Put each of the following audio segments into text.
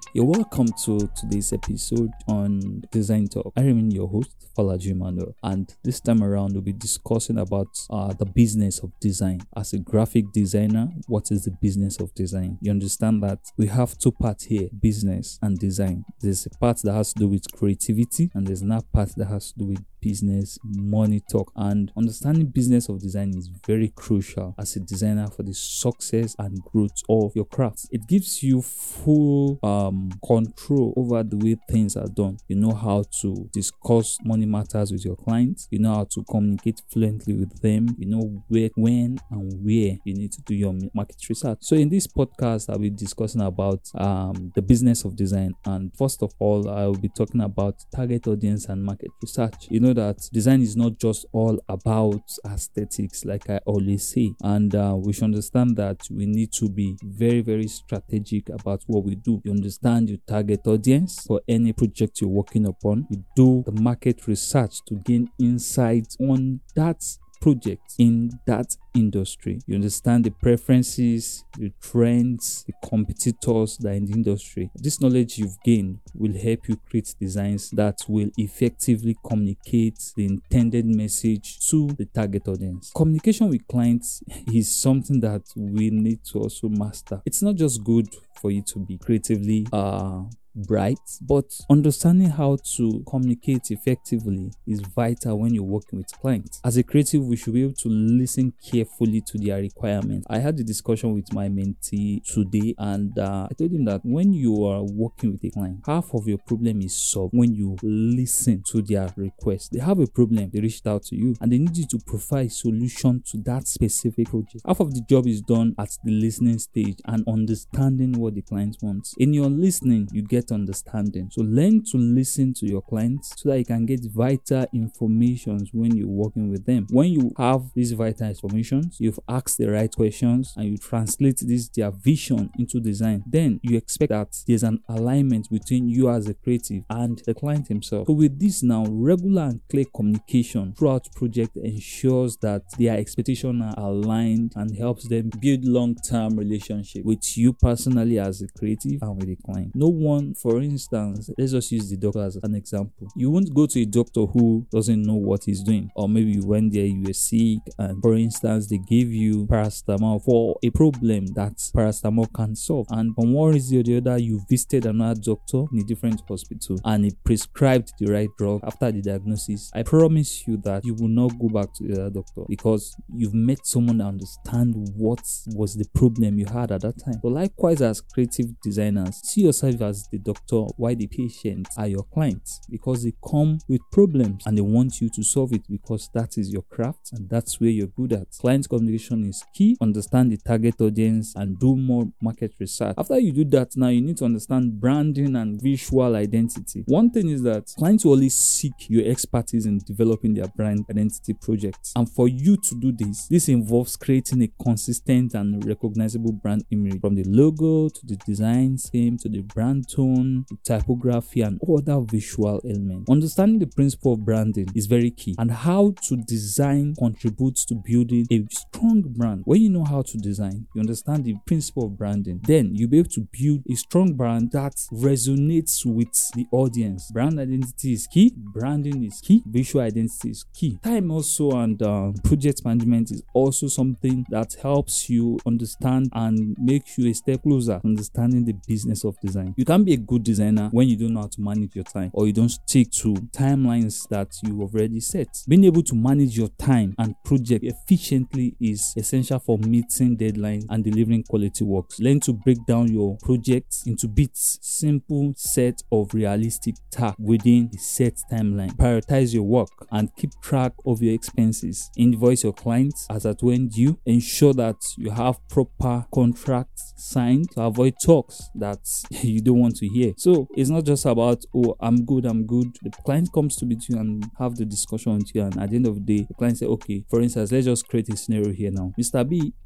You're welcome to today's episode on Design Talk. I remain your host, Falaji Manuel, and this time around we'll be discussing about the business of design. As a graphic designer, what is the business of design? You understand that we have two parts here, business and design. There's a part that has to do with creativity, and there's another part that has to do with business, money talk. And understanding business of design is very crucial as a designer for the success and growth of your craft. It gives you full control over the way things are done. You know how to discuss money matters with your clients. You know how to communicate fluently with them. You know where, when, and where you need to do your market research. So in this podcast, I'll be discussing about the business of design. And first of all, I will be talking about target audience and market research. You know that design is not just all about aesthetics, like I always say, and we should understand that we need to be very, very strategic about what we do. You understand your target audience for any project you're working upon. You do the market research to gain insights on that project in that industry. You understand the preferences, the trends, the competitors that are in the industry. This knowledge you've gained will help you create designs that will effectively communicate the intended message to the target audience. Communication with clients is something that we need to also master. It's not just good for you to be creatively bright, but understanding how to communicate effectively is vital when you're working with clients. As a creative, we should be able to listen carefully to their requirements. I had a discussion with my mentee today, and I told him that when you are working with a client, half of your problem is solved when you listen to their request. They have a problem, they reached out to you, and they need you to provide a solution to that specific project. Half of the job is done at the listening stage and understanding what the client wants. In your listening, you get understanding. So learn to listen to your clients so that you can get vital information when you're working with them. When you have these vital information, you've asked the right questions and you translate their vision into design, then you expect that there's an alignment between you as a creative and the client himself. So with this now, regular and clear communication throughout project ensures that their expectations are aligned and helps them build long-term relationship with you personally as a creative and with the client. No one, for instance, let's just use the doctor as an example. You won't go to a doctor who doesn't know what he's doing, or maybe you went there, you were sick, and for instance, they gave you paracetamol for a problem that paracetamol can solve. And from one reason or the other, you visited another doctor in a different hospital and he prescribed the right drug after the diagnosis. I promise you that you will not go back to the other doctor because you've met someone that understands what was the problem you had at that time. So likewise, as creative designers, see yourself as the doctor while the patients are your clients, because they come with problems and they want you to solve it because that is your craft and that's where you're good at. Client communication is key. Understand the target audience and do more market research. After you do that, now you need to understand branding and visual identity. One thing is that clients will always seek your expertise in developing their brand identity projects, and for you to do this involves creating a consistent and recognizable brand image, from the logo to the design scheme to the brand tone, the typography, and other visual elements. Understanding the principle of branding is very key, and how to design contributes to building a strong brand. When you know how to design, you understand the principle of branding, then you'll be able to build a strong brand that resonates with the audience. Brand identity is key, branding is key, visual identity is key. Time also and project management is also something that helps you understand and makes you a step closer to understanding the business of design. You can't be a good designer when you don't know how to manage your time, or you don't stick to timelines that you already set. Being able to manage your time and project efficiently is essential for meeting deadlines and delivering quality works. Learn to break down your projects into bits, simple set of realistic tasks within a set timeline. Prioritize your work and keep track of your expenses. Invoice your clients as at when due. Ensure that you have proper contracts signed to avoid talks that you don't want to hear. So it's not just about, oh, I'm good. The client comes to meet you and have the discussion with you, and at the end of the day, the client say, okay, for instance, let's just create a scenario here now. Mr. B,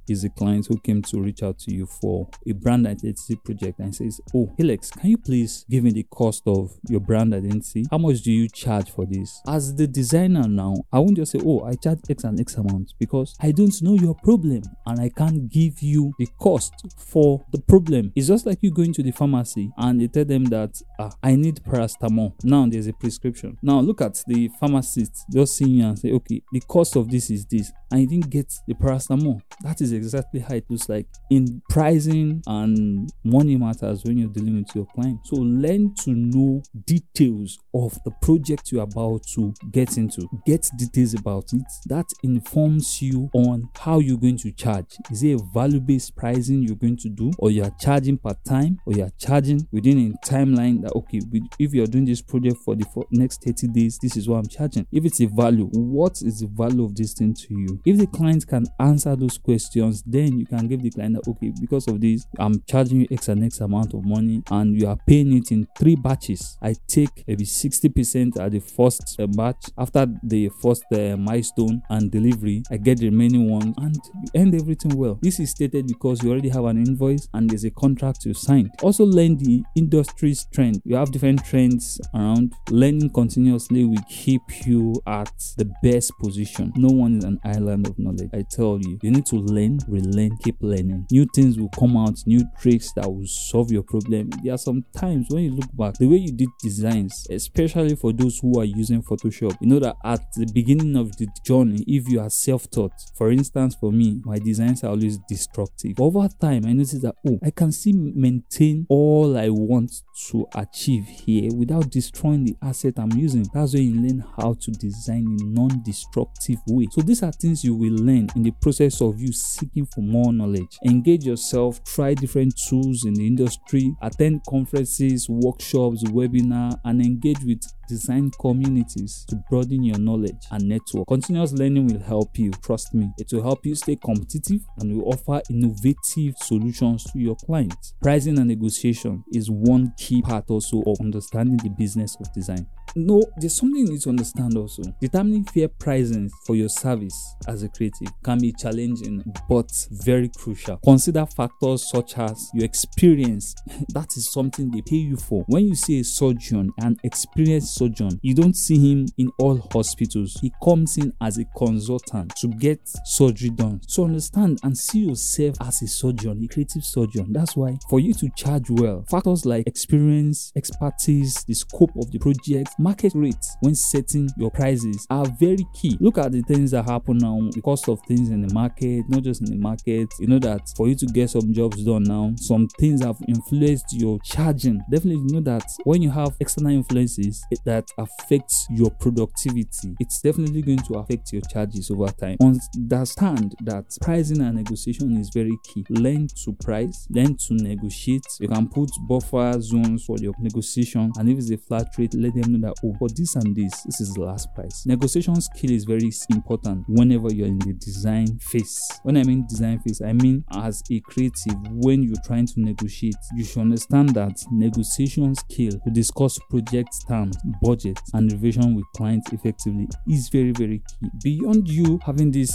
is a client who came to reach out to you for a brand identity project and says, oh, Alex, can you please give me the cost of your brand identity? How much do you charge for this? As the designer now, I won't just say, oh, I charge X and X amount, because I don't know your problem and I can't give you the cost for the problem. It's just like you going to the pharmacy and you tell them that I need paracetamol. Now there's a prescription. Now look at the pharmacist just seeing you and say, okay, the cost of this is this, and you didn't get the paracetamol. That is exactly how it looks like in pricing, and money matters when you're dealing with your client. So learn to know details of the project you're about to get into. Get details about it. That informs you on how you're going to charge. Is it a value-based pricing you're going to do, or you are charging per time, or you are charging within a timeline that, okay, if you're doing this project for the next 30 days, this is what I'm charging. If it's a value, what is the value of this thing to you? If the client can answer those questions, then you can give the client that, okay, because of this, I'm charging you X and X amount of money, and you are paying it in 3 batches. I take maybe 60% at the first batch. After the first milestone and delivery, I get the remaining one, and you end everything well. This is stated because you already have an invoice and there's a contract you signed. Also learn the industry's trend. You have different trends around. Learning continuously will keep you at the best position. No one is an island of knowledge. I tell you, you need to learn, relearn, keep learning. New things will come out, new tricks that will solve your problem. There are some times when you look back, the way you did designs, especially for those who are using Photoshop, you know that at the beginning of the journey, if you are self-taught, for instance, for me, my designs are always destructive. Over time, I noticed that, oh, I can still maintain all I want to achieve here without destroying the asset I'm using. That's when you learn how to design in a non-destructive way. So these are things you will learn in the process of you seeking for more knowledge. Engage yourself, try different tools in the industry, attend conferences, workshops, webinars, and engage with design communities to broaden your knowledge and network. Continuous learning will help you, trust me. It will help you stay competitive and will offer innovative solutions to your clients. Pricing and negotiation is one key part also of understanding the business of design. No, there's something you need to understand also. Determining fair pricing for your service as a creative can be challenging but very crucial. Consider factors such as your experience. That is something they pay you for. When you see a surgeon, an experienced surgeon, you don't see him in all hospitals. He comes in as a consultant to get surgery done. So understand and see yourself as a surgeon, a creative surgeon. That's why for you to charge well, factors like experience, expertise, the scope of the project, market rates when setting your prices are very key. Look at the things that happen now, the cost of things in the market, not just in the market. You know that for you to get some jobs done now, some things have influenced your charging. Definitely know that when you have external influences that affects your productivity, it's definitely going to affect your charges over time. Understand that pricing and negotiation is very key. Learn to price, learn to negotiate. You can put buffer zones for your negotiation, and if it's a flat rate, let them know that, oh, for this and this is the last price. Negotiation skill is very important whenever you're in the design phase. When I mean design phase, I mean as a creative, when you're trying to negotiate, you should understand that negotiation skill to discuss project terms, budget, and revision with clients effectively is very, very key. Beyond you having these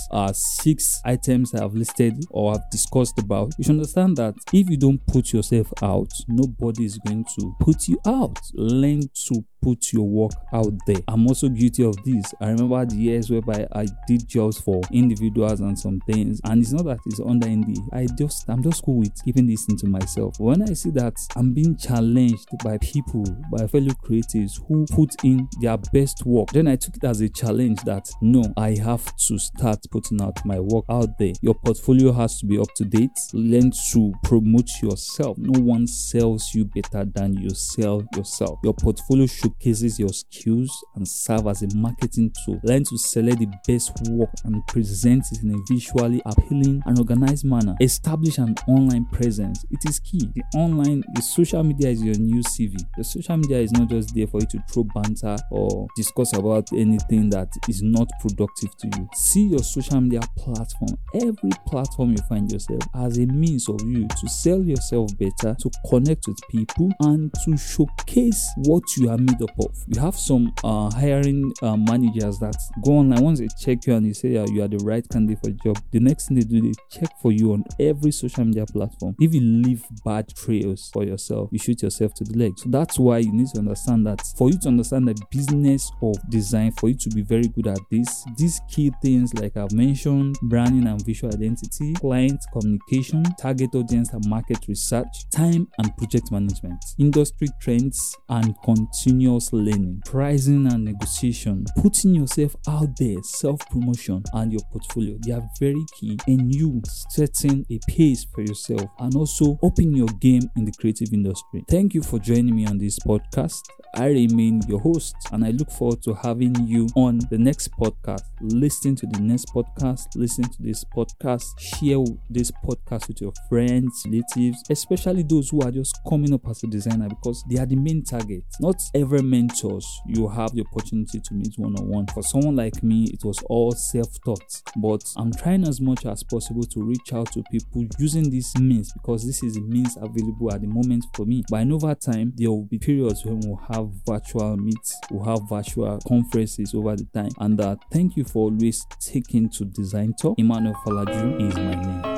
6 items I have listed or have discussed about, you should understand that if you don't put yourself out, nobody is going to put you out. Learn to put your work out there. I'm also guilty of this. I remember the years whereby I did jobs for individuals and some things, and it's not that it's under NDA. I'm just cool with keeping this into myself. When I see that I'm being challenged by people, by fellow creatives who put in their best work, then I took it as a challenge that no, I have to start putting out my work out there. Your portfolio has to be up to date. Learn to promote yourself. No one sells you better than you sell yourself. Your portfolio showcases your skills and serve as a marketing tool. Learn to select the best work and present it in a visually appealing and organized manner. Establish an online presence. It is key. The social media is your new CV. The social media is not just there for you to throw banter or discuss about anything that is not productive to you. See your social media platform, every platform you find yourself, as a means of you to sell yourself better, to connect with people, and to showcase what you are made made up of. You have some hiring managers that go online. Once they check you and they say you are the right candidate for the job, the next thing they do, they check for you on every social media platform. If you leave bad trails for yourself, you shoot yourself to the leg. So that's why you need to understand that for you to understand the business of design, for you to be very good at these key things like I've mentioned: branding and visual identity, client communication, target audience and market research, time and project management, industry trends and continuous learning, pricing and negotiation, putting yourself out there, self-promotion, and your portfolio. They are very key in you setting a pace for yourself and also upping your game in the creative industry. Thank you for joining me on this podcast. I remain your host, and I look forward to having you on the next podcast. Listen to the next podcast, listen to this podcast, share this podcast with your friends, relatives, especially those who are just coming up as a designer, because they are the main target. Not every mentors you have the opportunity to meet one-on-one. For someone like me, it was all self-taught, but I'm trying as much as possible to reach out to people using this means, because this is the means available at the moment for me. But I know over time there will be periods when we'll have virtual meets, we'll have virtual conferences over the time. And thank you for always taking to Design Talk. Emmanuel Falaju is my name.